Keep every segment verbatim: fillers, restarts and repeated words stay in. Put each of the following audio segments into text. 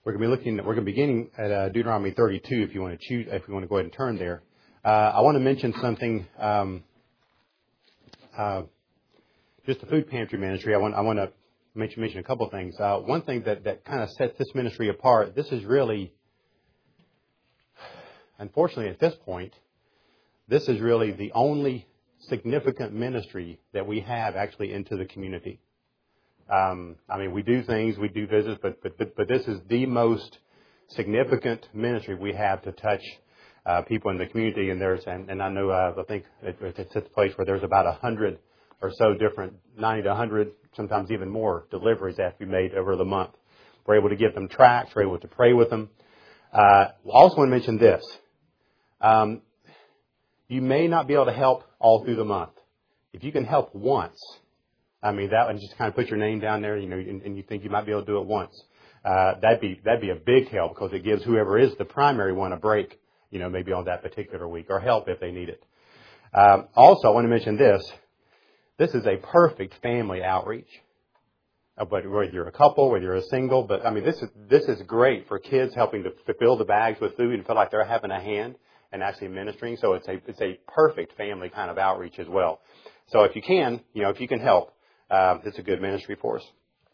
We're going to be looking. We're going to be beginning at uh, Deuteronomy thirty-two. If you want to choose, if you want to go ahead and turn there, uh, I want to mention something. Um, uh, just the food pantry ministry. I want. I want to mention mention a couple of things. Uh, one thing that that kind of sets this ministry apart. This is really, unfortunately, at this point, this is really the only significant ministry that we have actually into the community. Um, I mean, we do things, we do visits, but, but, but, but this is the most significant ministry we have to touch uh, people in the community. And there's, and, and I know, uh, I think it, it's at the place where there's about a hundred or so different, ninety to a hundred, sometimes even more deliveries that have to be made over the month. We're able to give them tracts, we're able to pray with them. Uh, I also want to mention this. Um, you may not be able to help all through the month. If you can help once, I mean, that one, just kind of put your name down there, you know, and, and you think you might be able to do it once. Uh, that'd be, that'd be a big help because it gives whoever is the primary one a break, you know, maybe on that particular week, or help if they need it. Um, also, I want to mention this. This is a perfect family outreach. Uh, but whether you're a couple, whether you're a single, but I mean, this is, this is great for kids helping to, to fill the bags with food and feel like they're having a hand and actually ministering. So it's a, it's a perfect family kind of outreach as well. So if you can, you know, if you can help, Uh, it's a good ministry for us.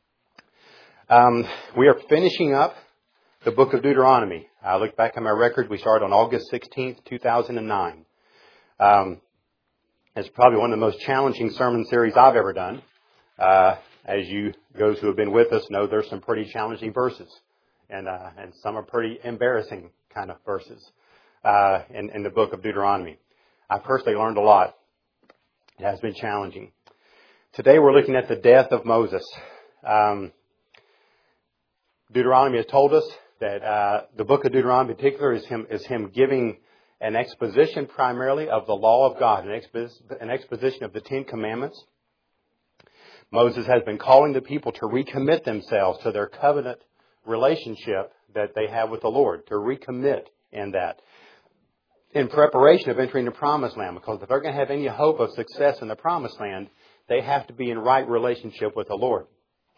Um, we are finishing up the book of Deuteronomy. I look back at my record. We started on August sixteenth, two thousand nine. Um, it's probably one of the most challenging sermon series I've ever done. Uh, as you, those who have been with us know, there's some pretty challenging verses. And, uh, and some are pretty embarrassing kind of verses, uh, in, in the book of Deuteronomy. I personally learned a lot. It has been challenging. Today we're looking at the death of Moses. Um, Deuteronomy has told us that uh, the book of Deuteronomy in particular is him, is him giving an exposition primarily of the law of God, an, expos- an exposition of the Ten Commandments. Moses has been calling the people to recommit themselves to their covenant relationship that they have with the Lord, to recommit in that, in preparation of entering the Promised Land, because if they're going to have any hope of success in the Promised Land, they have to be in right relationship with the Lord.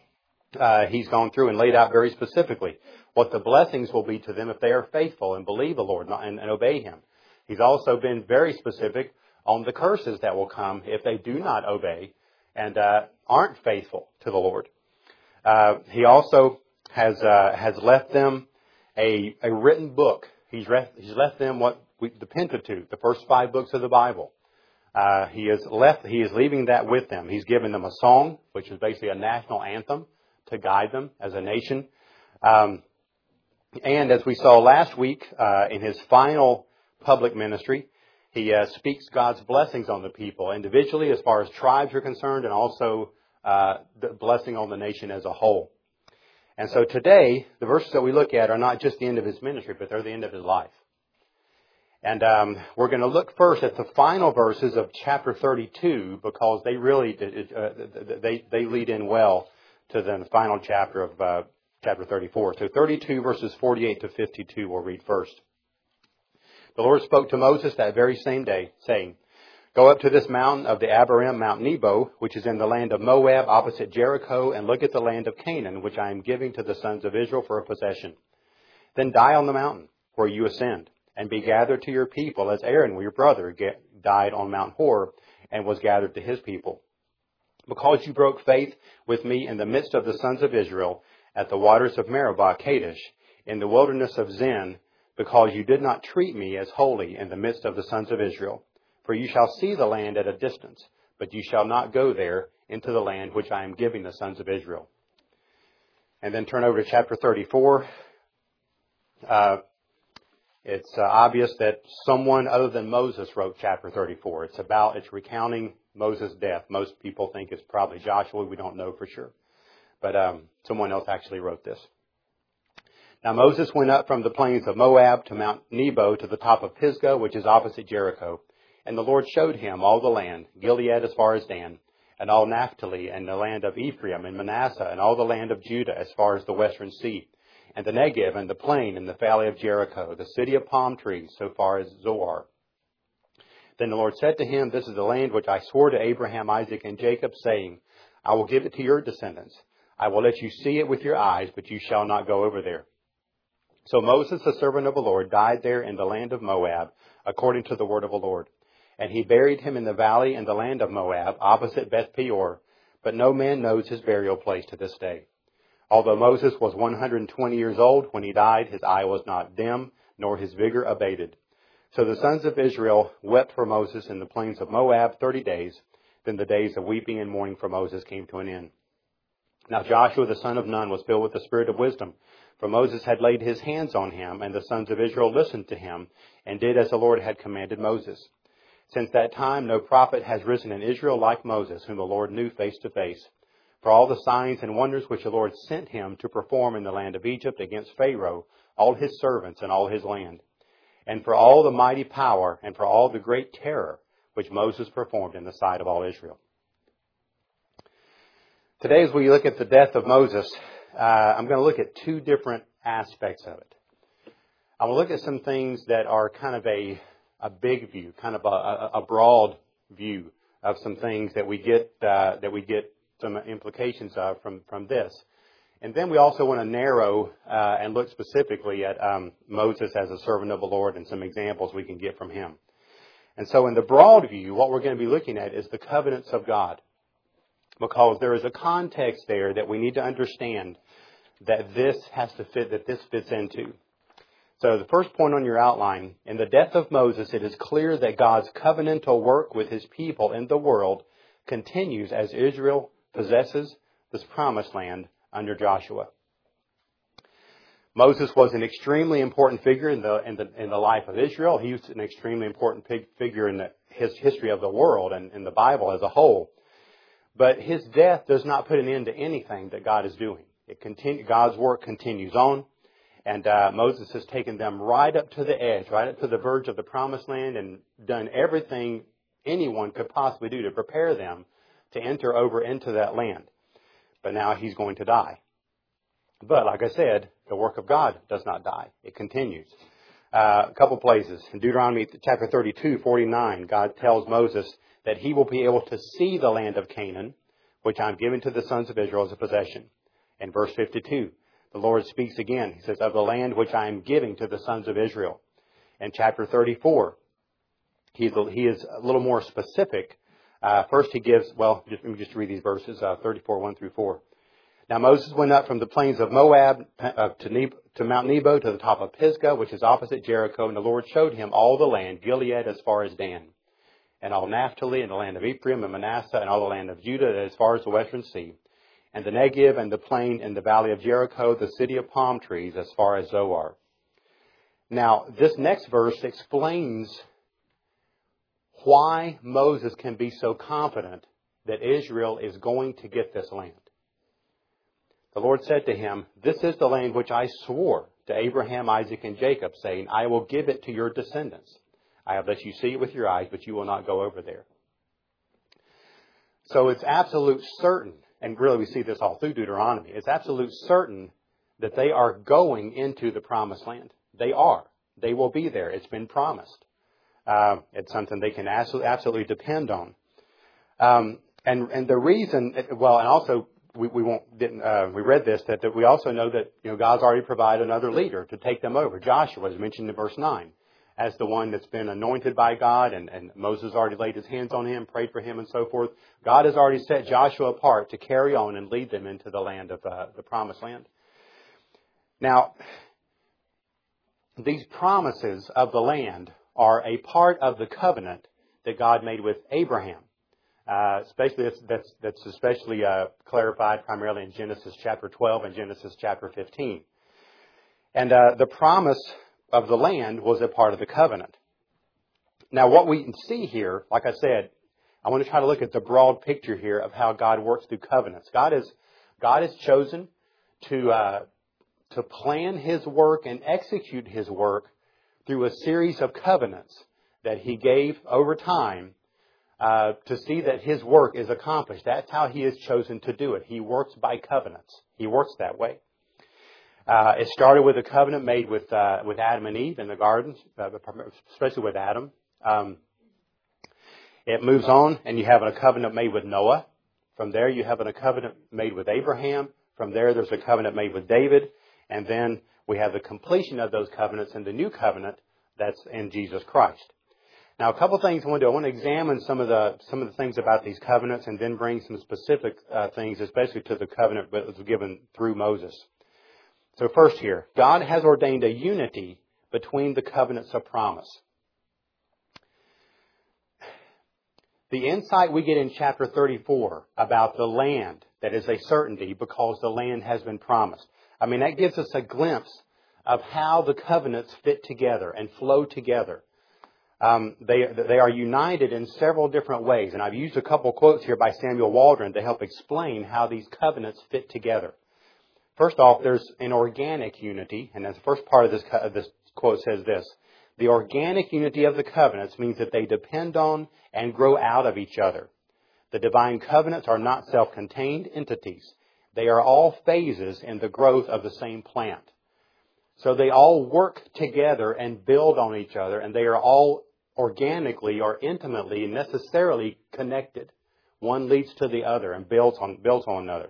Uh, he's gone through and laid out very specifically what the blessings will be to them if they are faithful and believe the Lord and, and obey Him. He's also been very specific on the curses that will come if they do not obey and uh, aren't faithful to the Lord. Uh, he also has uh, has left them a, a written book. He's, re- he's left them what we, the Pentateuch, the first five books of the Bible. Uh, he is left. He is leaving that with them. He's given them a song, which is basically a national anthem to guide them as a nation. Um, and as we saw last week, uh, in his final public ministry, he uh, speaks God's blessings on the people individually, as far as tribes are concerned, and also uh, the blessing on the nation as a whole. And so today, the verses that we look at are not just the end of his ministry, but they're the end of his life. And um, we're going to look first at the final verses of chapter thirty-two because they really uh, they they lead in well to the final chapter of uh, chapter thirty-four. So thirty-two verses forty-eight to fifty-two we'll read first. The Lord spoke to Moses that very same day, saying, "Go up to this mountain of the Abarim, Mount Nebo, which is in the land of Moab, opposite Jericho, and look at the land of Canaan, which I am giving to the sons of Israel for a possession. Then die on the mountain where you ascend, and be gathered to your people, as Aaron, your brother, get, died on Mount Hor, and was gathered to his people. Because you broke faith with me in the midst of the sons of Israel, at the waters of Meribah, Kadesh, in the wilderness of Zin, because you did not treat me as holy in the midst of the sons of Israel. For you shall see the land at a distance, but you shall not go there into the land which I am giving the sons of Israel." And then turn over to chapter thirty-four. Uh, It's uh, obvious that someone other than Moses wrote chapter thirty-four. It's about, it's recounting Moses' death. Most people think it's probably Joshua. We don't know for sure. But um, someone else actually wrote this. "Now Moses went up from the plains of Moab to Mount Nebo to the top of Pisgah, which is opposite Jericho. And the Lord showed him all the land, Gilead as far as Dan, and all Naphtali, and the land of Ephraim and Manasseh, and all the land of Judah as far as the western sea, and the Negev, and the plain, and the valley of Jericho, the city of palm trees, so far as Zoar. Then the Lord said to him, This is the land which I swore to Abraham, Isaac, and Jacob, saying, I will give it to your descendants. I will let you see it with your eyes, but you shall not go over there. So Moses, the servant of the Lord, died there in the land of Moab, according to the word of the Lord. And he buried him in the valley in the land of Moab, opposite Beth Peor. But no man knows his burial place to this day. Although Moses was one hundred twenty years old when he died, his eye was not dim, nor his vigor abated. So the sons of Israel wept for Moses in the plains of Moab thirty days. Then the days of weeping and mourning for Moses came to an end. Now Joshua the son of Nun was filled with the spirit of wisdom, for Moses had laid his hands on him, and the sons of Israel listened to him, and did as the Lord had commanded Moses. Since that time no prophet has risen in Israel like Moses, whom the Lord knew face to face. For all the signs and wonders which the Lord sent him to perform in the land of Egypt against Pharaoh, all his servants, and all his land. And for all the mighty power, and for all the great terror which Moses performed in the sight of all Israel. Today, as we look at the death of Moses, uh, I'm going to look at two different aspects of it. I will look at some things that are kind of a, a big view, kind of a, a broad view of some things that we get uh, that we get some implications of from, from this. And then we also want to narrow uh, and look specifically at um, Moses as a servant of the Lord and some examples we can get from him. And so in the broad view, what we're going to be looking at is the covenants of God. Because there is a context there that we need to understand that this has to fit, that this fits into. So the first point on your outline, in the death of Moses, it is clear that God's covenantal work with his people in the world continues as Israel possesses this promised land under Joshua. Moses was an extremely important figure in the in the in the life of Israel. He was an extremely important figure in the, his history of the world and in the Bible as a whole. But his death does not put an end to anything that God is doing. It continue, God's work continues on, and uh, Moses has taken them right up to the edge, right up to the verge of the promised land, and done everything anyone could possibly do to prepare them to enter over into that land. But now he's going to die. But like I said, the work of God does not die. It continues. Uh, a couple places. In Deuteronomy chapter thirty-two, forty-nine, God tells Moses that he will be able to see the land of Canaan, which I'm giving to the sons of Israel as a possession. In verse fifty-two, the Lord speaks again. He says, of the land which I am giving to the sons of Israel. In chapter thirty-four, he is a, he is a little more specific. Uh, first he gives, well, just, let me just read these verses, uh, thirty-four, one through four. Now Moses went up from the plains of Moab uh, to, Nebo, to Mount Nebo to the top of Pisgah, which is opposite Jericho, and the Lord showed him all the land, Gilead as far as Dan, and all Naphtali, and the land of Ephraim and Manasseh, and all the land of Judah as far as the western sea, and the Negev and the plain in the valley of Jericho, the city of palm trees as far as Zoar. Now, this next verse explains why Moses can be so confident that Israel is going to get this land. The Lord said to him, this is the land which I swore to Abraham, Isaac, and Jacob, saying, I will give it to your descendants. I have let you see it with your eyes, but you will not go over there. So it's absolute certain, and really we see this all through Deuteronomy, it's absolute certain that they are going into the promised land. They are. They will be there. It's been promised. Uh, it's something they can absolutely, absolutely depend on. Um, and, and the reason, well, and also we, we won't, didn't, uh, we read this, that, that we also know that, you know, God's already provided another leader to take them over. Joshua is mentioned in verse nine as the one that's been anointed by God, and, and Moses already laid his hands on him, prayed for him, and so forth. God has already set Joshua apart to carry on and lead them into the land of uh, the promised land. Now, these promises of the land are a part of the covenant that God made with Abraham. Uh, especially that's, that's, that's especially uh, clarified primarily in Genesis chapter twelve and Genesis chapter fifteen. And uh, the promise of the land was a part of the covenant. Now, what we can see here, like I said, I want to try to look at the broad picture here of how God works through covenants. God is God has chosen to uh, to plan His work and execute His work through a series of covenants that He gave over time uh, to see that His work is accomplished. That's how He has chosen to do it. He works by covenants. He works that way. Uh, it started with a covenant made with uh, with Adam and Eve in the garden, uh, especially with Adam. Um, it moves on, and you have a covenant made with Noah. From there, you have a covenant made with Abraham. From there, there's a covenant made with David. And then we have the completion of those covenants in the new covenant that's in Jesus Christ. Now, a couple of things I want to do. I want to examine some of the some of the things about these covenants and then bring some specific uh, things, especially to the covenant that was given through Moses. So first here, God has ordained a unity between the covenants of promise. The insight we get in chapter thirty-four about the land that is a certainty because the land has been promised. I mean, that gives us a glimpse of how the covenants fit together and flow together. Um, they they are united in several different ways. And I've used a couple quotes here by Samuel Waldron to help explain how these covenants fit together. First off, there's an organic unity. And the first part of this, of this quote says this. The organic unity of the covenants means that they depend on and grow out of each other. The divine covenants are not self-contained entities. They are all phases in the growth of the same plant. So they all work together and build on each other, and they are all organically or intimately and necessarily connected. One leads to the other and builds on builds on another.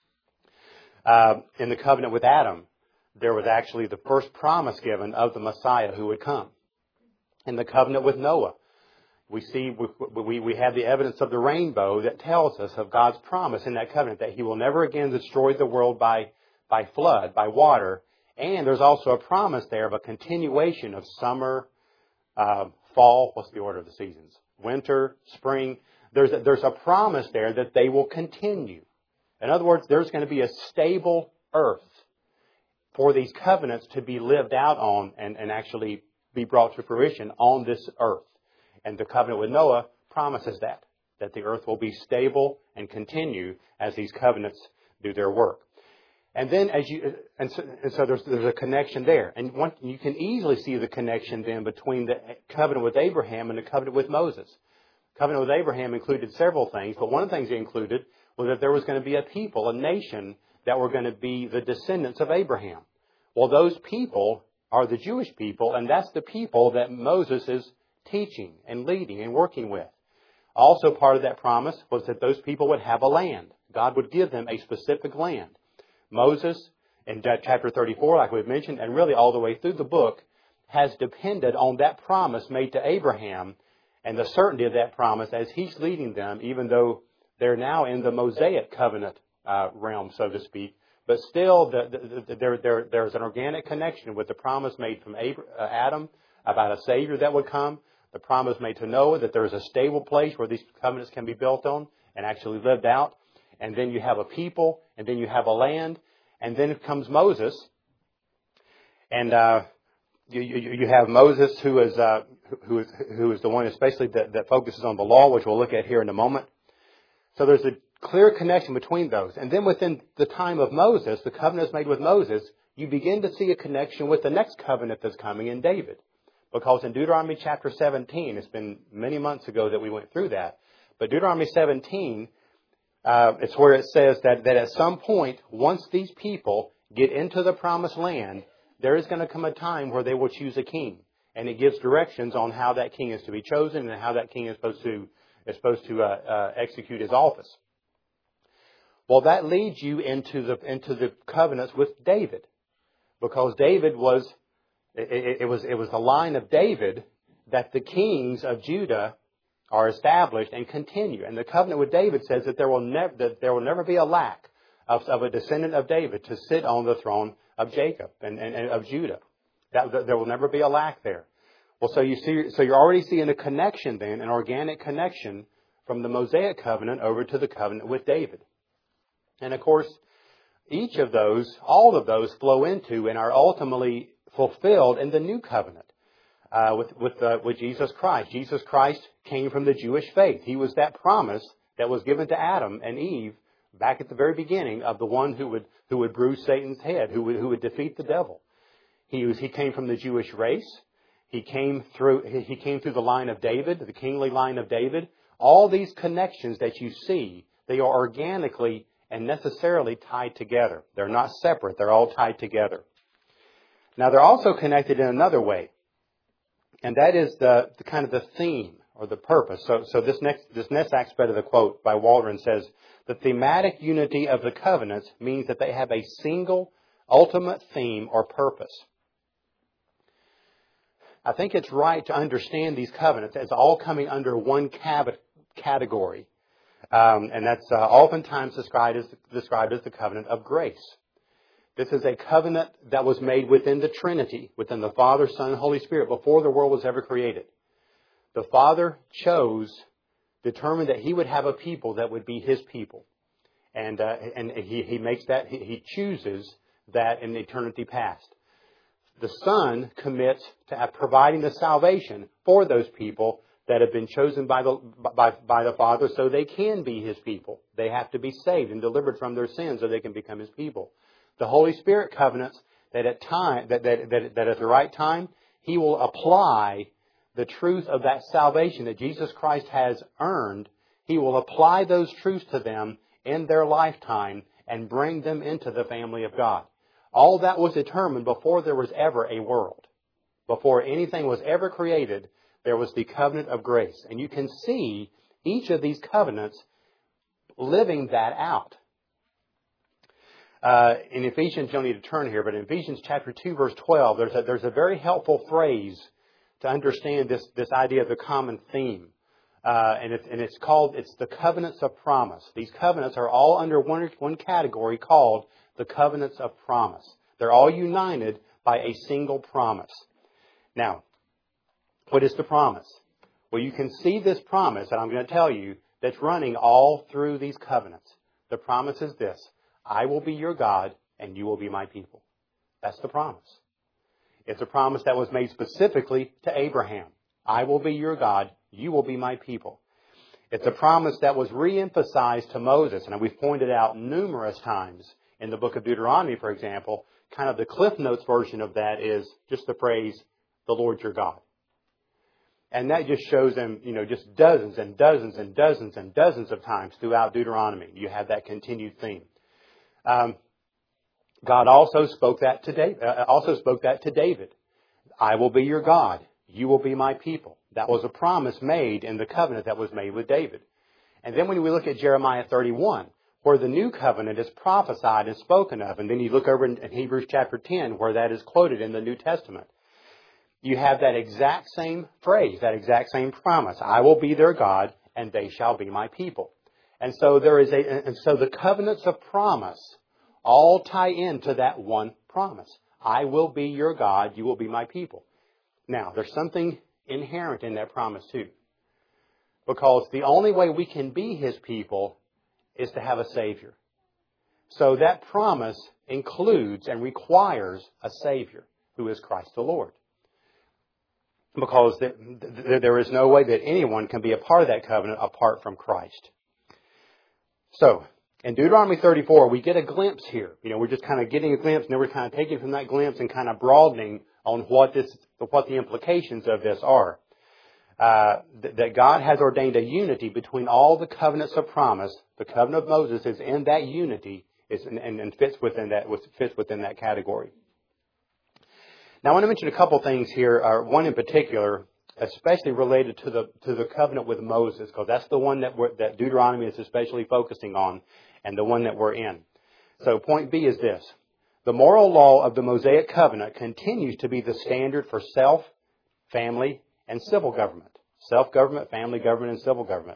Uh, in the covenant with Adam, there was actually the first promise given of the Messiah who would come. In the covenant with Noah, we see we, we, we have the evidence of the rainbow that tells us of God's promise in that covenant that He will never again destroy the world by, by flood, by water. And there's also a promise there of a continuation of summer, uh, fall, what's the order of the seasons? Winter, spring. There's a, there's a promise there that they will continue. In other words, there's going to be a stable earth for these covenants to be lived out on and, and actually be brought to fruition on this earth. And the covenant with Noah promises that, that the earth will be stable and continue as these covenants do their work. And then as you, and so, and so there's, there's a connection there. And one, you can easily see the connection then between the covenant with Abraham and the covenant with Moses. The covenant with Abraham included several things, but one of the things it included was that there was going to be a people, a nation, that were going to be the descendants of Abraham. Well, those people are the Jewish people, and that's the people that Moses is teaching and leading and working with. Also part of that promise was that those people would have a land. God would give them a specific land. Moses, in chapter thirty-four, like we've mentioned, and really all the way through the book, has depended on that promise made to Abraham and the certainty of that promise as he's leading them, even though they're now in the Mosaic covenant uh, realm, so to speak. But still, the, the, the, there, there, there's an organic connection with the promise made from Abraham, uh, Adam about a Savior that would come, the promise made to Noah that there is a stable place where these covenants can be built on and actually lived out. And then you have a people, and then you have a land, and then comes Moses. And uh, you, you, you have Moses, who is uh, who is who is the one especially that, that focuses on the law, which we'll look at here in a moment. So there's a clear connection between those. And then within the time of Moses, the covenants made with Moses, you begin to see a connection with the next covenant that's coming in David. Because in Deuteronomy chapter seventeen, it's been many months ago that we went through that, but Deuteronomy seventeen, uh, it's where it says that, that at some point, once these people get into the promised land, there is going to come a time where they will choose a king. And it gives directions on how that king is to be chosen and how that king is supposed to, is supposed to uh, uh, execute his office. Well, that leads you into the, into the covenants with David. Because David was, it, it was, it was the line of David that the kings of Judah are established and continue. And the covenant with David says that there will never, that there will never be a lack of, of a descendant of David to sit on the throne of Jacob and, and, and of Judah. That, that there will never be a lack there. Well, so you see, so you're already seeing a connection then, an organic connection from the Mosaic covenant over to the covenant with David. And of course, each of those, all of those flow into and are ultimately fulfilled in the new covenant uh, with with, uh, with Jesus Christ. Jesus Christ came from the Jewish faith. He was that promise that was given to Adam and Eve back at the very beginning of the one who would who would bruise Satan's head, who would who would defeat the devil. He was he came from the Jewish race. He came through he came through the line of David, the kingly line of David. All these connections that you see, they are organically and necessarily tied together. They're not separate. They're all tied together. Now, they're also connected in another way, and that is the, the kind of the theme or the purpose. So, so this next this next aspect of the quote by Waldron says, the thematic unity of the covenants means that they have a single, ultimate theme or purpose. I think it's right to understand these covenants as all coming under one cab- category. Um, and that's uh, oftentimes described as, described as the covenant of grace. This is a covenant that was made within the Trinity, within the Father, Son, and Holy Spirit, before the world was ever created. The Father chose, determined that He would have a people that would be His people. And uh, and he, he makes that, he, he chooses that in eternity past. The Son commits to providing the salvation for those people that have been chosen by the by, by the Father so they can be His people. They have to be saved and delivered from their sins so they can become His people. The Holy Spirit covenants that at time that, that, that, that at the right time He will apply the truth of that salvation that Jesus Christ has earned. He will apply those truths to them in their lifetime and bring them into the family of God. All that was determined before there was ever a world. Before anything was ever created, there was the covenant of grace. And you can see each of these covenants living that out. Uh, in Ephesians, you don't need to turn here, but in Ephesians chapter two, verse twelve, there's a, there's a very helpful phrase to understand this, this idea of the common theme. Uh, and, it's, and it's called, it's the covenants of promise. These covenants are all under one, one category called the covenants of promise. They're all united by a single promise. Now, what is the promise? Well, you can see this promise, and I'm going to tell you, that's running all through these covenants. The promise is this: I will be your God, and you will be my people. That's the promise. It's a promise that was made specifically to Abraham. I will be your God, you will be my people. It's a promise that was re-emphasized to Moses, and we've pointed out numerous times in the book of Deuteronomy, for example. Kind of the Cliff Notes version of that is just the phrase, the Lord your God. And that just shows them, you know, just dozens and dozens and dozens and dozens of times throughout Deuteronomy. You have that continued theme. Um, God also spoke that to David, uh, also spoke that to David. I will be your God. You will be my people. That was a promise made in the covenant that was made with David. And then when we look at Jeremiah thirty-one, where the new covenant is prophesied and spoken of, and then you look over in Hebrews chapter ten, where that is quoted in the New Testament, you have that exact same phrase, that exact same promise. I will be their God, and they shall be my people. And so there is a, and so the covenants of promise all tie into that one promise. I will be your God, you will be my people. Now, there's something inherent in that promise too. Because the only way we can be His people is to have a Savior. So that promise includes and requires a Savior, who is Christ the Lord. Because there is no way that anyone can be a part of that covenant apart from Christ. So, in Deuteronomy thirty-four, we get a glimpse here. You know, we're just kind of getting a glimpse, and then we're kind of taking from that glimpse and kind of broadening on what this, what the implications of this are. Uh, th- that God has ordained a unity between all the covenants of promise. The covenant of Moses is in that unity, is and, and fits within that fits within that category. Now, I want to mention a couple things here. Uh, one in particular, especially related to the to the covenant with Moses, because that's the one that we're, that Deuteronomy is especially focusing on, and the one that we're in. So, point B is this: the moral law of the Mosaic covenant continues to be the standard for self, family, and civil government. Self-government, family government, and civil government.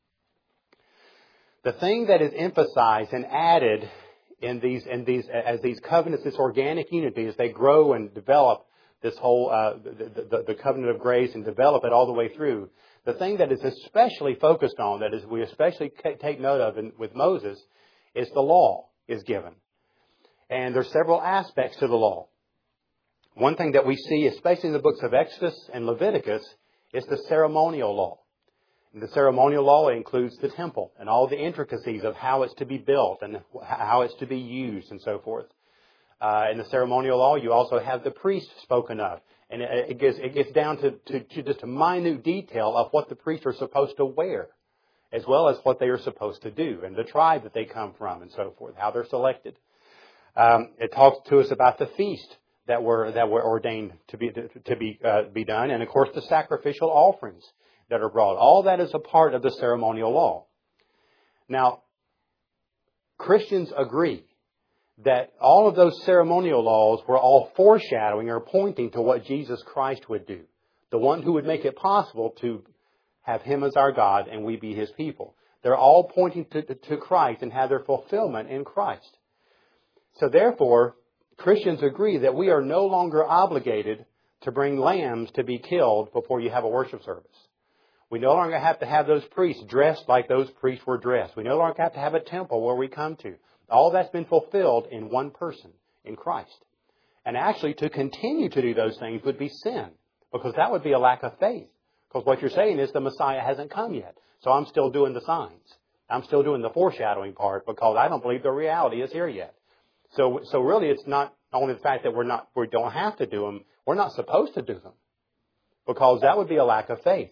The thing that is emphasized and added in these, in these, as these covenants, this organic unity, as they grow and develop this whole, uh, the, the, the covenant of grace and develop it all the way through, the thing that is especially focused on, that is we especially take note of in, with Moses, is the law is given. And there's several aspects to the law. One thing that we see, especially in the books of Exodus and Leviticus, is the ceremonial law. And the ceremonial law includes the temple and all the intricacies of how it's to be built and how it's to be used and so forth. Uh, in the ceremonial law, you also have the priest spoken of. And it, it, gets, it gets down to, to, to just a minute detail of what the priests are supposed to wear, as well as what they are supposed to do, and the tribe that they come from and so forth, how they're selected. Um, it talks to us about the feast that were that were ordained to be to, to be uh, be done, and of course the sacrificial offerings that are brought. All that is a part of the ceremonial law. Now, Christians agree that all of those ceremonial laws were all foreshadowing or pointing to what Jesus Christ would do. The one who would make it possible to have Him as our God and we be His people. They're all pointing to, to Christ and have their fulfillment in Christ. So therefore, Christians agree that we are no longer obligated to bring lambs to be killed before you have a worship service. We no longer have to have those priests dressed like those priests were dressed. We no longer have to have a temple where we come to. All that's been fulfilled in one person, in Christ. And actually, to continue to do those things would be sin, because that would be a lack of faith. Because what you're saying is the Messiah hasn't come yet. So I'm still doing the signs. I'm still doing the foreshadowing part because I don't believe the reality is here yet. So, so really, it's not only the fact that we're not, we don't have to do them. We're not supposed to do them, because that would be a lack of faith.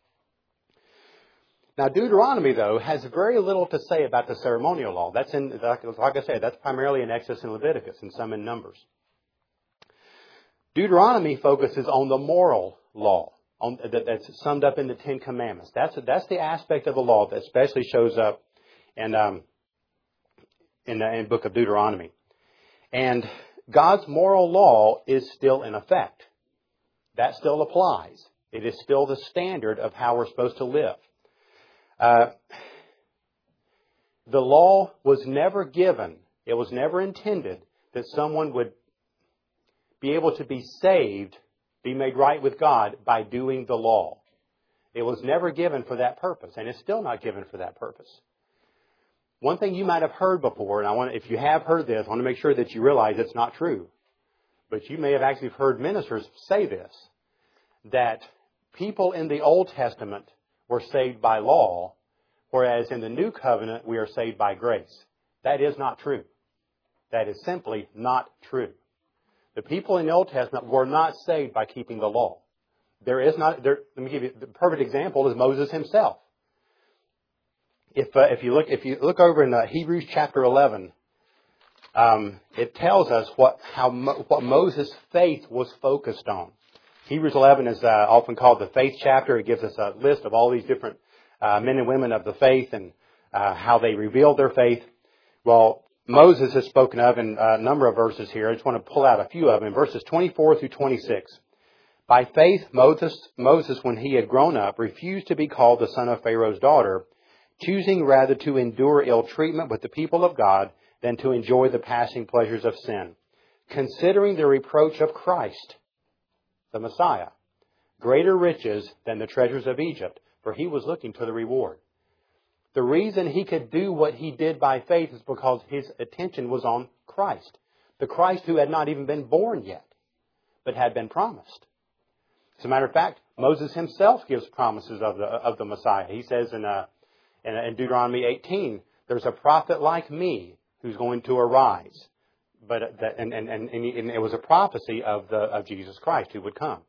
Now, Deuteronomy, though, has very little to say about the ceremonial law. That's in, like I said, that's primarily in Exodus and Leviticus, and some in Numbers. Deuteronomy focuses on the moral law, on, that, that's summed up in the Ten Commandments. That's that's the aspect of the law that especially shows up in um, in the in Book of Deuteronomy. And God's moral law is still in effect. That still applies. It is still the standard of how we're supposed to live. Uh, the law was never given, it was never intended that someone would be able to be saved, be made right with God by doing the law. It was never given for that purpose, and it's still not given for that purpose. One thing you might have heard before, and I want, if you have heard this, I want to make sure that you realize it's not true. But you may have actually heard ministers say this, that people in the Old Testament were saved by law, whereas in the New Covenant we are saved by grace. That is not true. That is simply not true. The people in the Old Testament were not saved by keeping the law. There is not. There, let me give you the perfect example is Moses himself. If uh, if you look if you look over in uh, Hebrews chapter eleven, um, it tells us what how Mo, what Moses' faith was focused on. Hebrews eleven is uh, often called the faith chapter. It gives us a list of all these different uh, men and women of the faith and uh, how they revealed their faith. Well, Moses is spoken of in a number of verses here. I just want to pull out a few of them. In verses twenty-four through twenty-six. By faith, Moses, Moses, when he had grown up, refused to be called the son of Pharaoh's daughter, choosing rather to endure ill treatment with the people of God than to enjoy the passing pleasures of sin, considering the reproach of Christ, the Messiah, greater riches than the treasures of Egypt, for he was looking to the reward. The reason he could do what he did by faith is because his attention was on Christ, the Christ who had not even been born yet, but had been promised. As a matter of fact, Moses himself gives promises of the of the Messiah. He says in, uh, in, in Deuteronomy eighteen, there's a prophet like me who's going to arise. But that, and, and, and, and it was a prophecy of the of Jesus Christ who would come.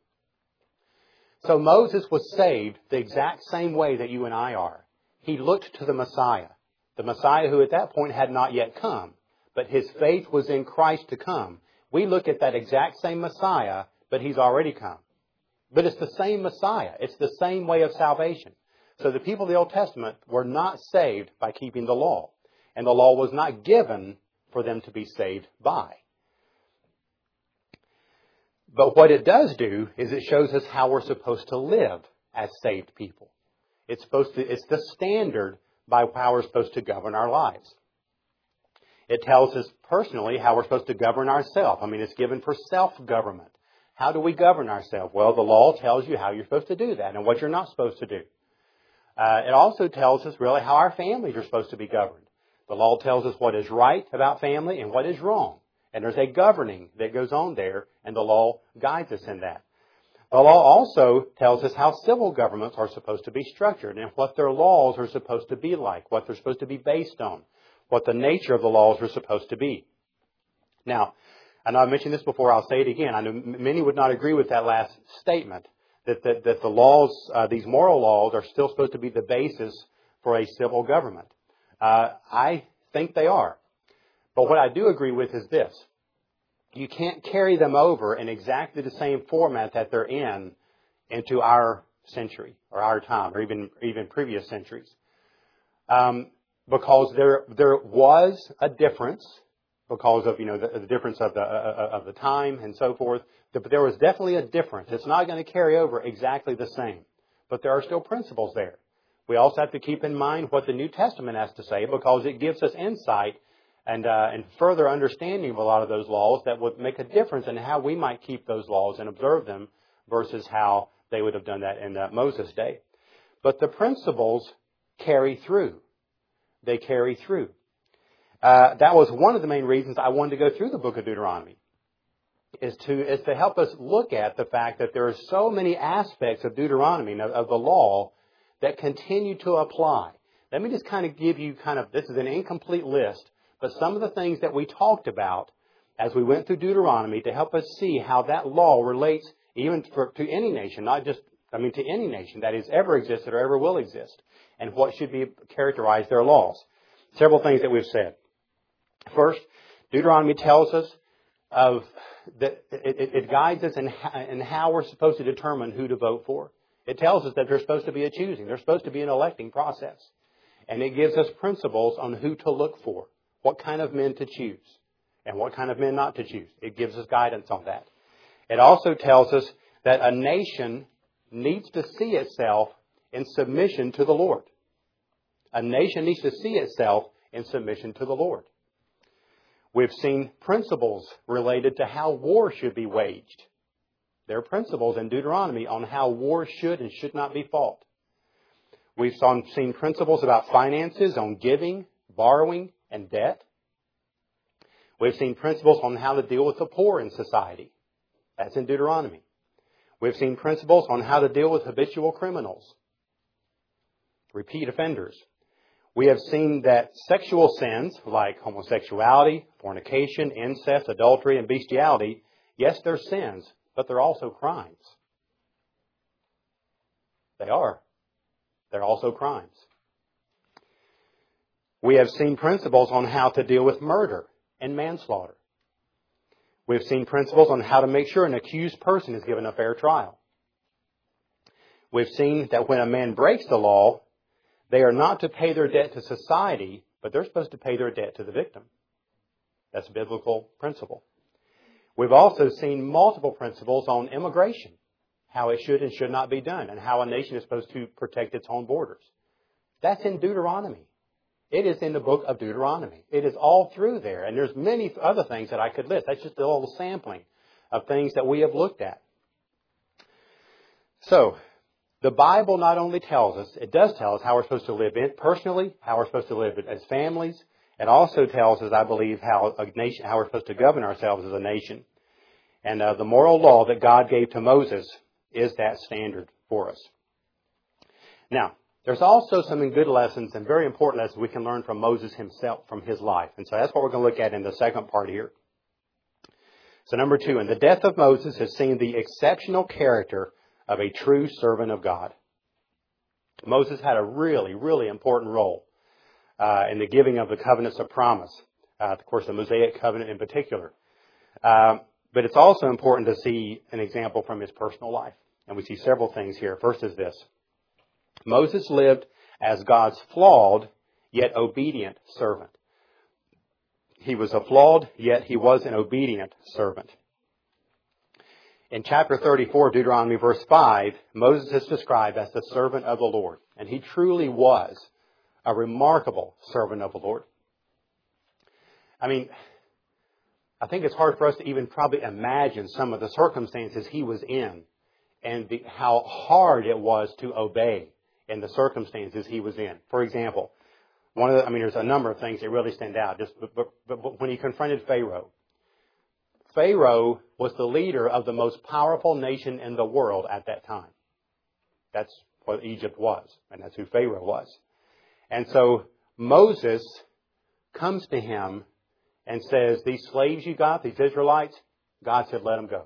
So Moses was saved the exact same way that you and I are. He looked to the Messiah, the Messiah who at that point had not yet come, but his faith was in Christ to come. We look at that exact same Messiah, but he's already come. But it's the same Messiah. It's the same way of salvation. So the people of the Old Testament were not saved by keeping the law, and the law was not given for them to be saved by. But what it does do is it shows us how we're supposed to live as saved people. It's supposed to, it's the standard by how we're supposed to govern our lives. It tells us personally how we're supposed to govern ourselves. I mean, it's given for self-government. How do we govern ourselves? Well, the law tells you how you're supposed to do that and what you're not supposed to do. Uh, it also tells us really how our families are supposed to be governed. The law tells us what is right about family and what is wrong. And there's a governing that goes on there, and the law guides us in that. The law also tells us how civil governments are supposed to be structured and what their laws are supposed to be like, what they're supposed to be based on, what the nature of the laws are supposed to be. Now, I know I mentioned this before, I'll say it again. I know many would not agree with that last statement, that, that, that the laws, uh, these moral laws, are still supposed to be the basis for a civil government. Uh, I think they are. But what I do agree with is this. You can't carry them over in exactly the same format that they're in into our century or our time or even even previous centuries. Um, because there there was a difference because of, you know, the, the difference of the, uh, of the time and so forth. But there was definitely a difference. It's not going to carry over exactly the same. But there are still principles there. We also have to keep in mind what the New Testament has to say, because it gives us insight and, uh, and further understanding of a lot of those laws that would make a difference in how we might keep those laws and observe them versus how they would have done that in uh, Moses' day. But the principles carry through. They carry through. Uh, that was one of the main reasons I wanted to go through the book of Deuteronomy, is to is to help us look at the fact that there are so many aspects of Deuteronomy, of, of the law, that continue to apply. Let me just kind of give you kind of, this is an incomplete list, but some of the things that we talked about as we went through Deuteronomy to help us see how that law relates even for, to any nation, not just, I mean, to any nation that has ever existed or ever will exist, and what should be characterize their laws. Several things that we've said. First, Deuteronomy tells us of that it, it guides us in, in how we're supposed to determine who to vote for. It tells us that there's supposed to be a choosing. There's supposed to be an electing process. And it gives us principles on who to look for, what kind of men to choose, and what kind of men not to choose. It gives us guidance on that. It also tells us that a nation needs to see itself in submission to the Lord. A nation needs to see itself in submission to the Lord. We've seen principles related to how war should be waged. There are principles in Deuteronomy on how war should and should not be fought. We've seen principles about finances, on giving, borrowing, and debt. We've seen principles on how to deal with the poor in society. That's in Deuteronomy. We've seen principles on how to deal with habitual criminals, repeat offenders. We have seen that sexual sins like homosexuality, fornication, incest, adultery, and bestiality, yes, they're sins, but they're also crimes. They are. They're also crimes. We have seen principles on how to deal with murder and manslaughter. We've seen principles on how to make sure an accused person is given a fair trial. We've seen that when a man breaks the law, they are not to pay their debt to society, but they're supposed to pay their debt to the victim. That's a biblical principle. We've also seen multiple principles on immigration, how it should and should not be done, and how a nation is supposed to protect its own borders. That's in Deuteronomy. It is in the book of Deuteronomy. It is all through there. And there's many other things that I could list. That's just a little sampling of things that we have looked at. So, the Bible not only tells us, it does tell us how we're supposed to live in personally, how we're supposed to live as families. It also tells us, I believe, how a nation, how we're supposed to govern ourselves as a nation. And uh, the moral law that God gave to Moses is that standard for us. Now, there's also some good lessons and very important lessons we can learn from Moses himself, from his life. And so that's what we're going to look at in the second part here. So number two, in the death of Moses has seen the exceptional character of a true servant of God. Moses had a really, really important role uh, in the giving of the covenants of promise. Uh, of course, the Mosaic covenant in particular. Um, but it's also important to see an example from his personal life. And we see several things here. First is this. Moses lived as God's flawed yet obedient servant. He was a flawed, yet he was an obedient servant. In chapter thirty-four of Deuteronomy, verse five, Moses is described as the servant of the Lord. And he truly was a remarkable servant of the Lord. I mean, I think it's hard for us to even probably imagine some of the circumstances he was in and the, how hard it was to obey in the circumstances he was in. For example, one of the, I mean, there's a number of things that really stand out. Just but, but, but when he confronted Pharaoh, Pharaoh was the leader of the most powerful nation in the world at that time. That's what Egypt was, and that's who Pharaoh was. And so Moses comes to him and says, "These slaves you got, these Israelites," God said, "Let them go."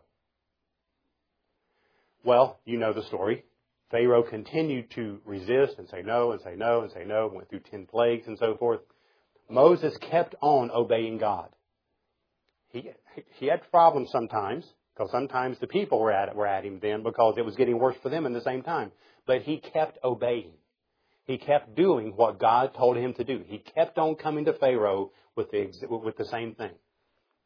Well, you know the story. Pharaoh continued to resist and say no and say no and say no, went through ten plagues and so forth. Moses kept on obeying God. He he had problems sometimes, because sometimes the people were at it, were at him then because it was getting worse for them in the same time. But he kept obeying. He kept doing what God told him to do. He kept on coming to Pharaoh with the with the same thing.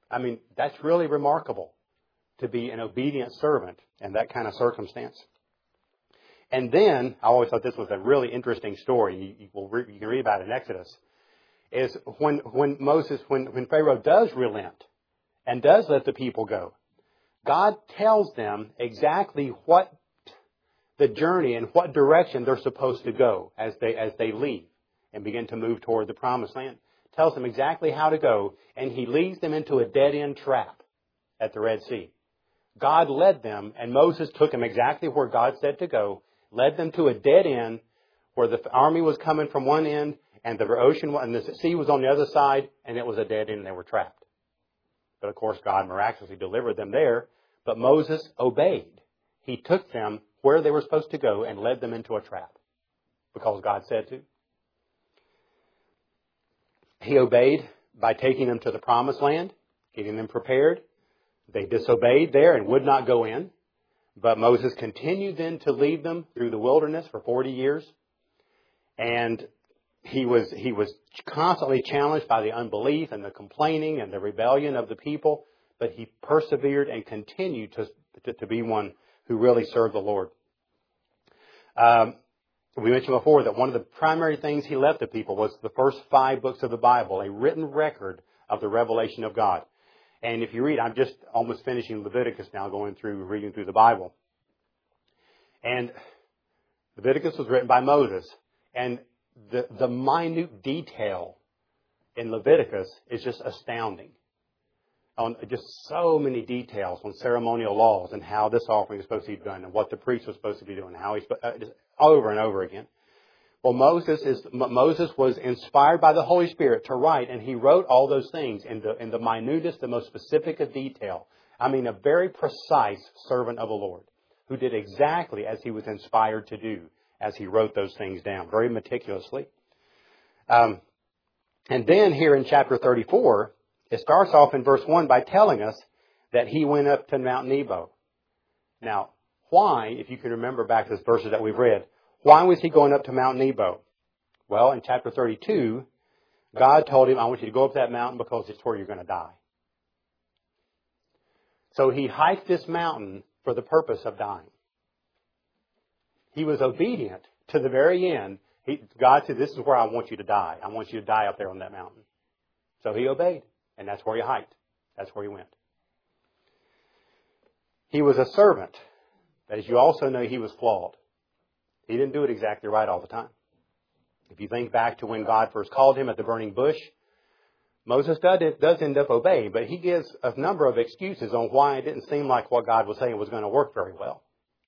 I mean, that's really remarkable to be an obedient servant in that kind of circumstance. And then, I always thought this was a really interesting story. You, you, will re, you can read about it in Exodus. Is when, when Moses, when, when Pharaoh does relent and does let the people go, God tells them exactly what the journey and what direction they're supposed to go as they, as they leave and begin to move toward the promised land. Tells them exactly how to go, and He leads them into a dead-end trap at the Red Sea. God led them, and Moses took them exactly where God said to go, led them to a dead end where the army was coming from one end and the ocean and the sea was on the other side, and it was a dead end and they were trapped. But of course, God miraculously delivered them there. But Moses obeyed. He took them where they were supposed to go and led them into a trap because God said to. He obeyed by taking them to the promised land, getting them prepared. They disobeyed there and would not go in. But Moses continued then to lead them through the wilderness for forty years. And he was, he was constantly challenged by the unbelief and the complaining and the rebellion of the people. But he persevered and continued to, to, to be one who really served the Lord. Um, we mentioned before that one of the primary things he left the people was the first five books of the Bible, a written record of the revelation of God. And if you read, I'm just almost finishing Leviticus now, going through, reading through the Bible. And Leviticus was written by Moses. And the, the minute detail in Leviticus is just astounding. On just so many details on ceremonial laws and how this offering is supposed to be done and what the priest was supposed to be doing, how he's uh, just over and over again. Well, Moses is Moses was inspired by the Holy Spirit to write, and he wrote all those things in the in the minutest, the most specific of detail. I mean, a very precise servant of the Lord who did exactly as he was inspired to do as he wrote those things down, very meticulously. Um, and then here in chapter thirty-four, it starts off in verse one by telling us that he went up to Mount Nebo. Now, why, if you can remember back to this verses that we've read, why was he going up to Mount Nebo? Well, in chapter thirty-two, God told him, I want you to go up that mountain because it's where you're going to die. So he hiked this mountain for the purpose of dying. He was obedient to the very end. He, God said, this is where I want you to die. I want you to die up there on that mountain. So he obeyed, and that's where he hiked. That's where he went. He was a servant. As you also know, he was flawed. He didn't do it exactly right all the time. If you think back to when God first called him at the burning bush, Moses does, does end up obeying, but he gives a number of excuses on why it didn't seem like what God was saying was going to work very well.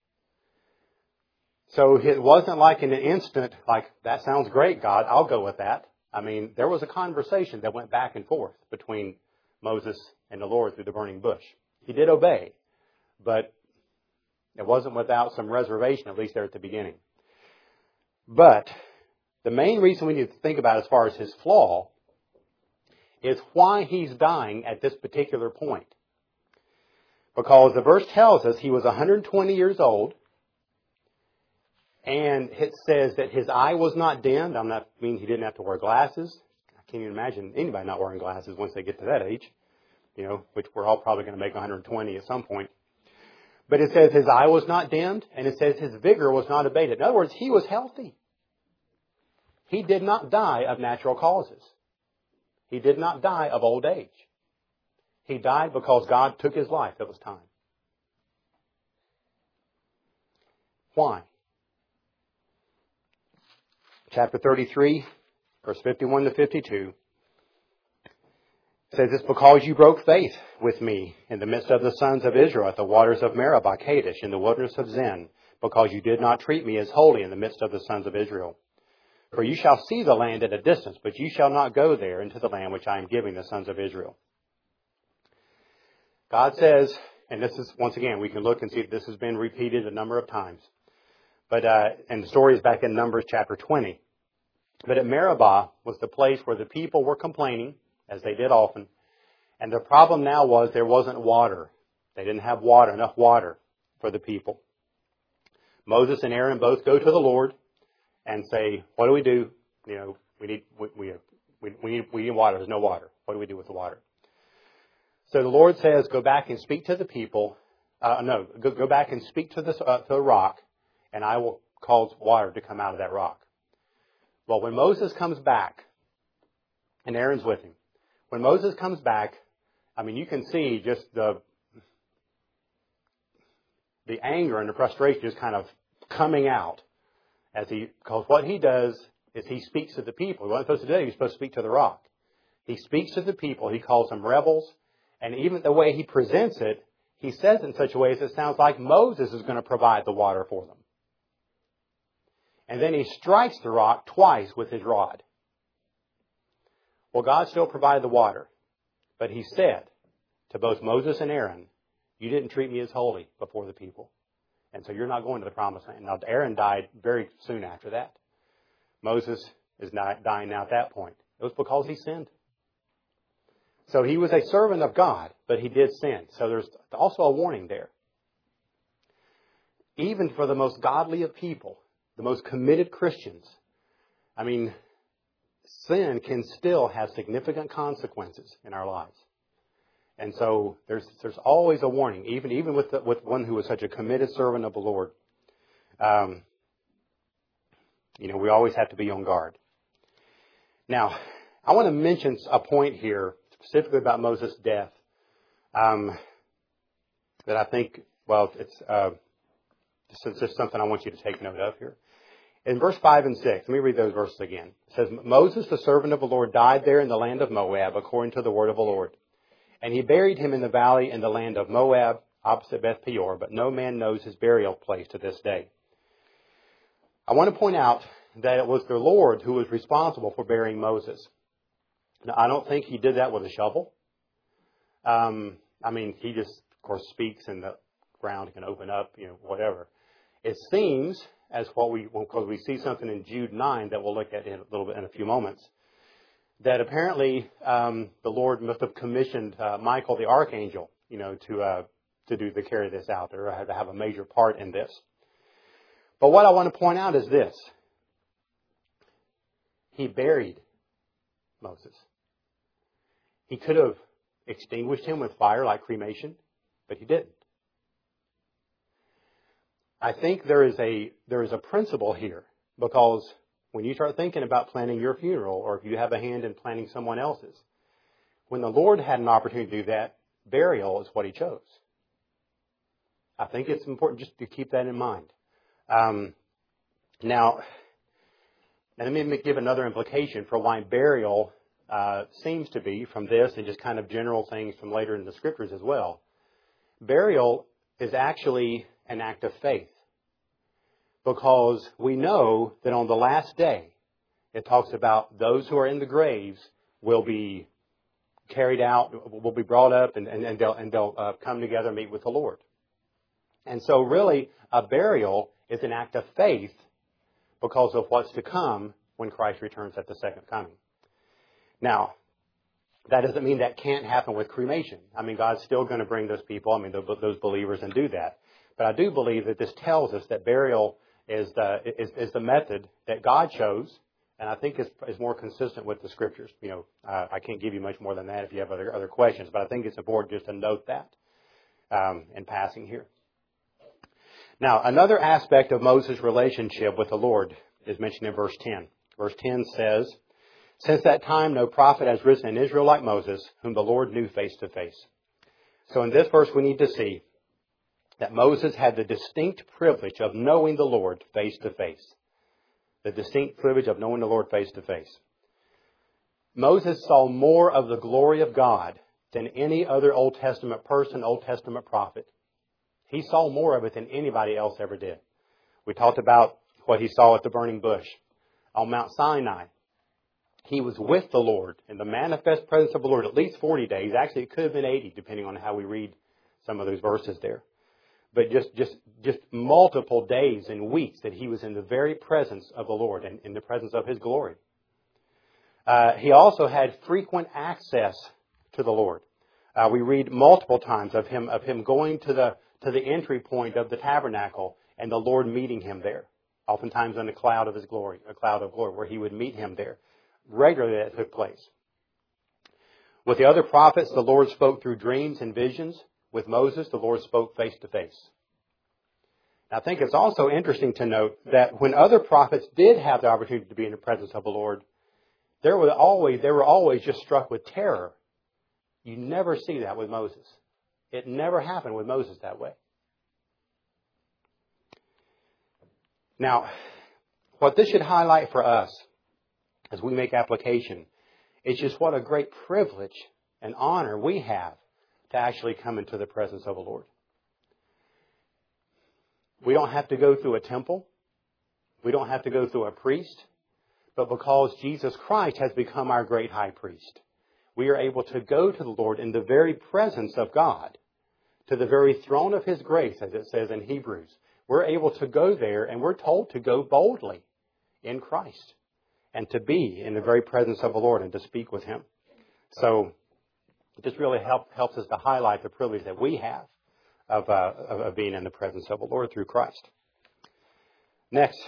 So it wasn't like in an instant, like, that sounds great, God, I'll go with that. I mean, there was a conversation that went back and forth between Moses and the Lord through the burning bush. He did obey, but it wasn't without some reservation, at least there at the beginning. But the main reason we need to think about as far as his flaw is why he's dying at this particular point. Because the verse tells us he was one hundred twenty years old, and it says that his eye was not dimmed. I'm not meaning he didn't have to wear glasses. I can't even imagine anybody not wearing glasses once they get to that age, you know, which we're all probably going to make one hundred twenty at some point. But it says his eye was not dimmed, and it says his vigor was not abated. In other words, he was healthy. He did not die of natural causes. He did not die of old age. He died because God took his life. It was time. Why? Chapter thirty-three, verse fifty-one to fifty-two. It says, it's because you broke faith with me in the midst of the sons of Israel at the waters of Meribah, Kadesh, in the wilderness of Zin, because you did not treat me as holy in the midst of the sons of Israel. For you shall see the land at a distance, but you shall not go there into the land which I am giving the sons of Israel. God says, and this is, once again, we can look and see that this has been repeated a number of times. But, uh, and the story is back in Numbers chapter twenty. But at Meribah was the place where the people were complaining, as they did often. And the problem now was there wasn't water. They didn't have water, enough water for the people. Moses and Aaron both go to the Lord and say, what do we do? You know, we need, we, we, we, we need, we need water. There's no water. What do we do with the water? So the Lord says, go back and speak to the people. Uh, no, go, go back and speak to the, uh, to the rock, and I will cause water to come out of that rock. Well, when Moses comes back, and Aaron's with him, when Moses comes back, I mean, you can see just the the anger and the frustration just kind of coming out as he, because what he does is he speaks to the people. He wasn't supposed to do it. He was supposed to speak to the rock. He speaks to the people. He calls them rebels. And even the way he presents it, he says it in such a way as it sounds like Moses is going to provide the water for them. And then he strikes the rock twice with his rod. Well, God still provided the water. But he said to both Moses and Aaron, you didn't treat me as holy before the people. And so you're not going to the promised land. Now, Aaron died very soon after that. Moses is not dying now at that point. It was because he sinned. So he was a servant of God, but he did sin. So there's also a warning there. Even for the most godly of people, the most committed Christians, I mean, sin can still have significant consequences in our lives. And so there's there's always a warning, even even with the, with one who is such a committed servant of the Lord. Um, you know, we always have to be on guard. Now, I want to mention a point here specifically about Moses' death um, that I think, well, it's uh, it's just something I want you to take note of here. In verse five and six, let me read those verses again. It says, Moses, the servant of the Lord, died there in the land of Moab, according to the word of the Lord. And he buried him in the valley in the land of Moab, opposite Beth Peor, but no man knows his burial place to this day. I want to point out that it was the Lord who was responsible for burying Moses. Now, I don't think he did that with a shovel. Um, I mean, he just, of course, speaks and the ground can open up, you know, whatever. It seems, as what we, because we see something in Jude nine that we'll look at in a little bit in a few moments, that apparently um, the Lord must have commissioned uh, Michael the archangel, you know, to uh, to do to carry this out, or to have a major part in this. But what I want to point out is this: he buried Moses. He could have extinguished him with fire like cremation, but he didn't. I think there is a there is a principle here, because when you start thinking about planning your funeral, or if you have a hand in planning someone else's, when the Lord had an opportunity to do that, burial is what he chose. I think it's important just to keep that in mind. Um, now, let me give another implication for why burial uh, seems to be, from this and just kind of general things from later in the Scriptures as well. Burial is actually an act of faith. Because we know that on the last day, it talks about those who are in the graves will be carried out, will be brought up, and, and, and they'll, and they'll uh, come together and meet with the Lord. And so really, a burial is an act of faith because of what's to come when Christ returns at the second coming. Now, that doesn't mean that can't happen with cremation. I mean, God's still going to bring those people, I mean, those believers, and do that. But I do believe that this tells us that burial is the is, is the method that God chose, and I think is is more consistent with the Scriptures. You know, uh, I can't give you much more than that if you have other other questions, but I think it's important just to note that um, in passing here. Now, another aspect of Moses' relationship with the Lord is mentioned in verse ten. Verse ten says, "Since that time, no prophet has risen in Israel like Moses, whom the Lord knew face to face." So in this verse, we need to see that Moses had the distinct privilege of knowing the Lord face to face. The distinct privilege of knowing the Lord face to face. Moses saw more of the glory of God than any other Old Testament person, Old Testament prophet. He saw more of it than anybody else ever did. We talked about what he saw at the burning bush. On Mount Sinai, he was with the Lord in the manifest presence of the Lord at least forty days. Actually, it could have been eighty, depending on how we read some of those verses there. But just, just, just multiple days and weeks that he was in the very presence of the Lord and in the presence of His glory. Uh, he also had frequent access to the Lord. Uh, we read multiple times of him of him going to the to the entry point of the tabernacle and the Lord meeting him there. Oftentimes in a cloud of His glory, a cloud of glory, where He would meet him there. Regularly that took place. With the other prophets, the Lord spoke through dreams and visions. With Moses, the Lord spoke face to face. I think it's also interesting to note that when other prophets did have the opportunity to be in the presence of the Lord, there were always, they were always just struck with terror. You never see that with Moses. It never happened with Moses that way. Now, what this should highlight for us as we make application is just what a great privilege and honor we have to actually come into the presence of the Lord. We don't have to go through a temple. We don't have to go through a priest. But because Jesus Christ has become our great high priest, we are able to go to the Lord in the very presence of God, to the very throne of His grace, as it says in Hebrews. We're able to go there, and we're told to go boldly in Christ and to be in the very presence of the Lord and to speak with Him. So this really help, helps us to highlight the privilege that we have of, uh, of being in the presence of the Lord through Christ. Next,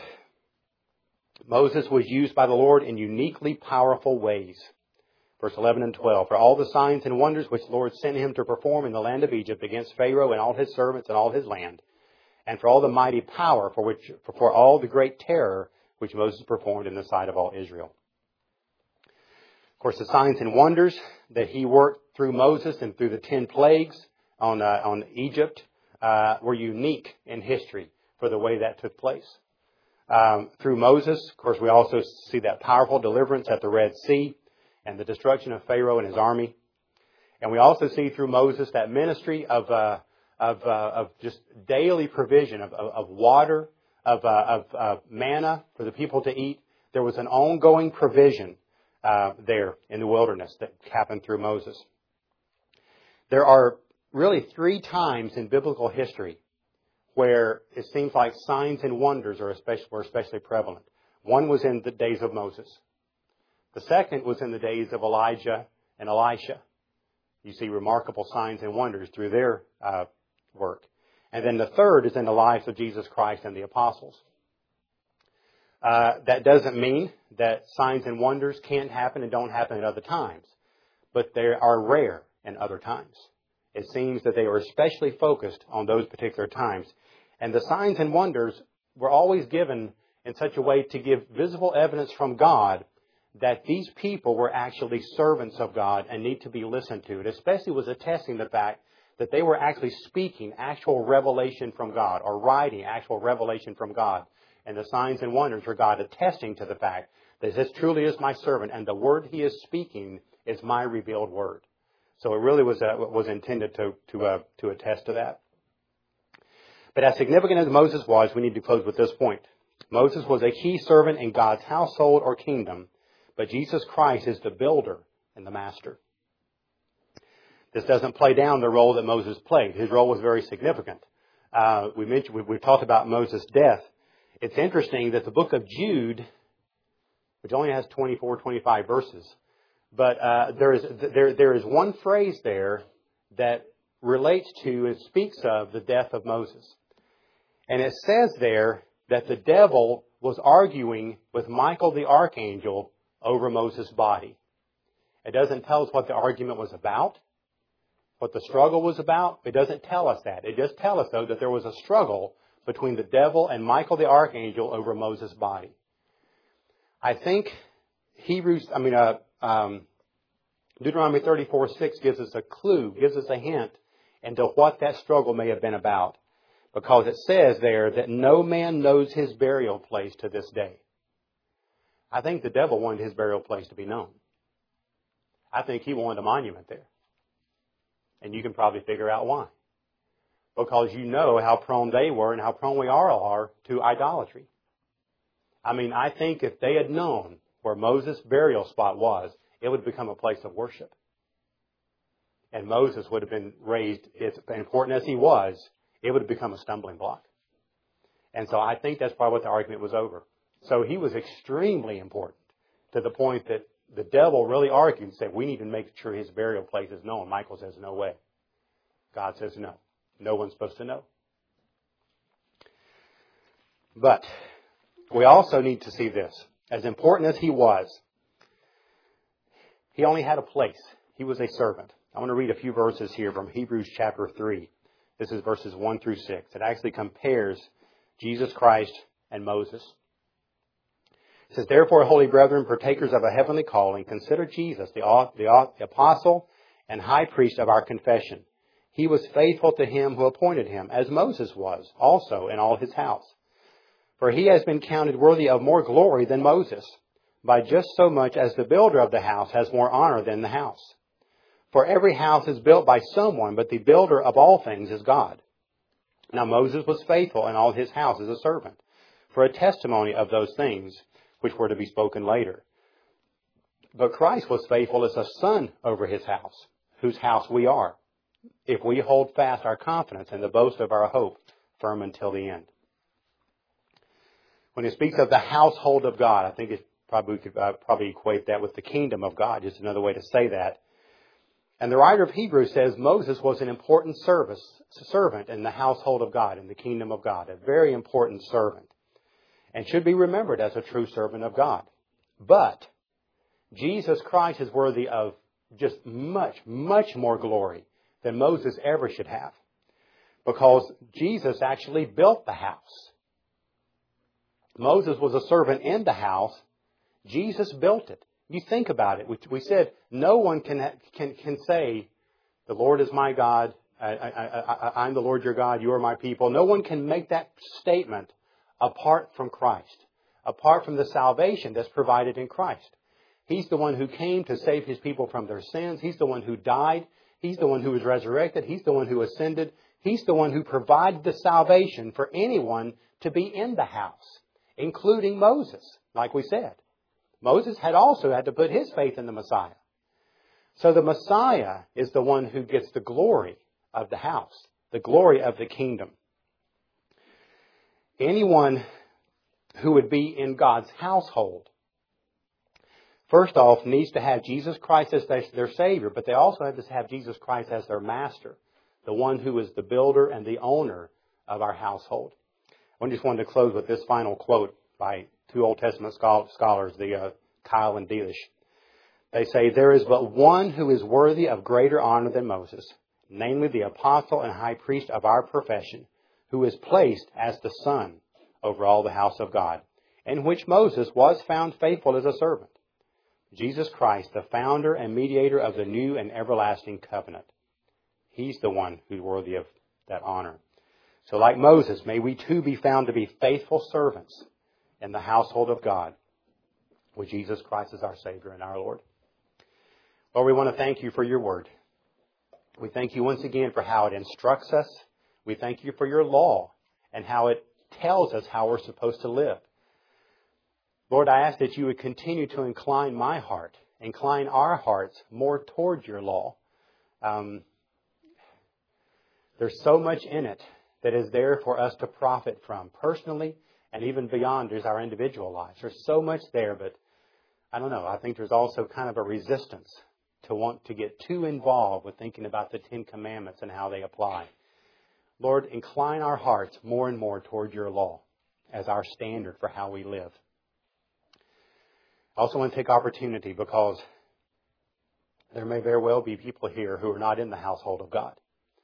Moses was used by the Lord in uniquely powerful ways. Verse eleven and twelve, for all the signs and wonders which the Lord sent him to perform in the land of Egypt against Pharaoh and all his servants and all his land, and for all the mighty power for which, for all the great terror which Moses performed in the sight of all Israel. Of course, the signs and wonders that he worked through Moses and through the ten plagues on uh, on Egypt uh, were unique in history for the way that took place. Um, through Moses, of course, we also see that powerful deliverance at the Red Sea and the destruction of Pharaoh and his army. And we also see through Moses that ministry of uh, of, uh, of just daily provision of, of, of water, of, uh, of uh, manna for the people to eat. There was an ongoing provision uh, there in the wilderness that happened through Moses. There are really three times in biblical history where it seems like signs and wonders are especially, were especially prevalent. One was in the days of Moses. The second was in the days of Elijah and Elisha. You see remarkable signs and wonders through their uh, work. And then the third is in the lives of Jesus Christ and the apostles. Uh, that doesn't mean that signs and wonders can't happen and don't happen at other times, but they are rare in other times. It seems that they were especially focused on those particular times. And the signs and wonders were always given in such a way to give visible evidence from God that these people were actually servants of God and need to be listened to. It especially was attesting the fact that they were actually speaking actual revelation from God or writing actual revelation from God. And the signs and wonders were God attesting to the fact that this truly is my servant and the word he is speaking is my revealed word. So it really was uh, was intended to to uh, to attest to that. But as significant as Moses was, we need to close with this point. Moses was a key servant in God's household or kingdom, but Jesus Christ is the builder and the master. This doesn't play down the role that Moses played. His role was very significant. Uh, we mentioned we, we've talked about Moses' death. It's interesting that the book of Jude, which only has twenty-four, twenty-five verses, but uh, there is there there is one phrase there that relates to and speaks of the death of Moses. And it says there that the devil was arguing with Michael the archangel over Moses' body. It doesn't tell us what the argument was about, what the struggle was about. It doesn't tell us that. It just tells us, though, that there was a struggle between the devil and Michael the archangel over Moses' body. I think Hebrews, I mean, uh, um, Deuteronomy thirty-four six gives us a clue, gives us a hint into what that struggle may have been about. Because it says there that no man knows his burial place to this day. I think the devil wanted his burial place to be known. I think he wanted a monument there. And you can probably figure out why. Because you know how prone they were and how prone we all are to idolatry. I mean, I think if they had known where Moses' burial spot was, it would become a place of worship. And Moses would have been raised, as important as he was, it would have become a stumbling block. And so I think that's probably what the argument was over. So he was extremely important to the point that the devil really argued and said, we need to make sure his burial place is known. Michael says, no way. God says, no. No one's supposed to know. But we also need to see this. As important as he was, he only had a place. He was a servant. I want to read a few verses here from Hebrews chapter three. This is verses one through six. It actually compares Jesus Christ and Moses. It says, "Therefore, holy brethren, partakers of a heavenly calling, consider Jesus, the, the, the apostle and high priest of our confession. He was faithful to him who appointed him, as Moses was, also in all his house. For he has been counted worthy of more glory than Moses, by just so much as the builder of the house has more honor than the house. For every house is built by someone, but the builder of all things is God. Now Moses was faithful in all his house as a servant, for a testimony of those things which were to be spoken later. But Christ was faithful as a son over his house, whose house we are, if we hold fast our confidence and the boast of our hope firm until the end." When it speaks of the household of God, I think it probably we could uh, probably equate that with the kingdom of God, just another way to say that. And the writer of Hebrews says Moses was an important service, servant in the household of God, in the kingdom of God, a very important servant, and should be remembered as a true servant of God. But Jesus Christ is worthy of just much, much more glory than Moses ever should have, because Jesus actually built the house. Moses was a servant in the house. Jesus built it. You think about it. We, we said no one can, can, can say, "The Lord is my God. I, I, I, I'm the Lord your God. You are my people." No one can make that statement apart from Christ, apart from the salvation that's provided in Christ. He's the one who came to save his people from their sins. He's the one who died. He's the one who was resurrected. He's the one who ascended. He's the one who provided the salvation for anyone to be in the house, including Moses, like we said. Moses had also had to put his faith in the Messiah. So the Messiah is the one who gets the glory of the house, the glory of the kingdom. Anyone who would be in God's household, first off, needs to have Jesus Christ as their Savior, but they also have to have Jesus Christ as their master, the one who is the builder and the owner of our household. I just wanted to close with this final quote by two Old Testament scholars, the uh, Kyle and Delish. They say, "There is but one who is worthy of greater honor than Moses, namely the apostle and high priest of our profession, who is placed as the son over all the house of God, in which Moses was found faithful as a servant. Jesus Christ, the founder and mediator of the new and everlasting covenant." He's the one who's worthy of that honor. So like Moses, may we too be found to be faithful servants in the household of God, with Jesus Christ as our Savior and our Lord. Lord, we want to thank you for your word. We thank you once again for how it instructs us. We thank you for your law and how it tells us how we're supposed to live. Lord, I ask that you would continue to incline my heart, incline our hearts more toward your law. Um, there's so much in it that is there for us to profit from personally and even beyond there's our individual lives. There's so much there, but I don't know. I think there's also kind of a resistance to want to get too involved with thinking about the Ten Commandments and how they apply. Lord, incline our hearts more and more toward your law as our standard for how we live. I also want to take opportunity because there may very well be people here who are not in the household of God.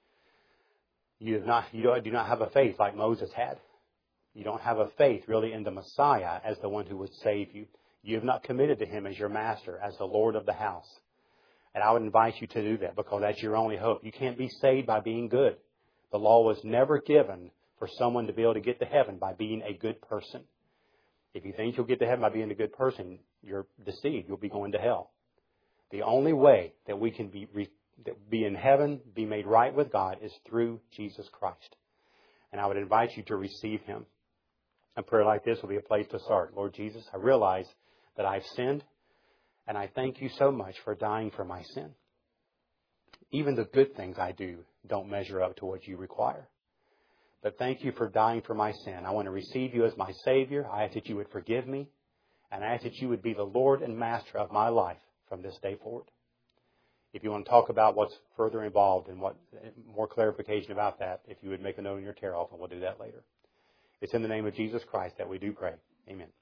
You have not, you do not have a faith like Moses had. You don't have a faith really in the Messiah as the one who would save you. You have not committed to him as your master, as the Lord of the house. And I would invite you to do that because that's your only hope. You can't be saved by being good. The law was never given for someone to be able to get to heaven by being a good person. If you think you'll get to heaven by being a good person, you're deceived. You'll be going to hell. The only way that we can be, that be in heaven, be made right with God, is through Jesus Christ. And I would invite you to receive him. A prayer like this will be a place to start. Lord Jesus, I realize that I've sinned, and I thank you so much for dying for my sin. Even the good things I do don't measure up to what you require. But thank you for dying for my sin. I want to receive you as my Savior. I ask that you would forgive me, and I ask that you would be the Lord and Master of my life from this day forward. If you want to talk about what's further involved and what more clarification about that, if you would make a note in your tear off, and we'll do that later. It's in the name of Jesus Christ that we do pray. Amen.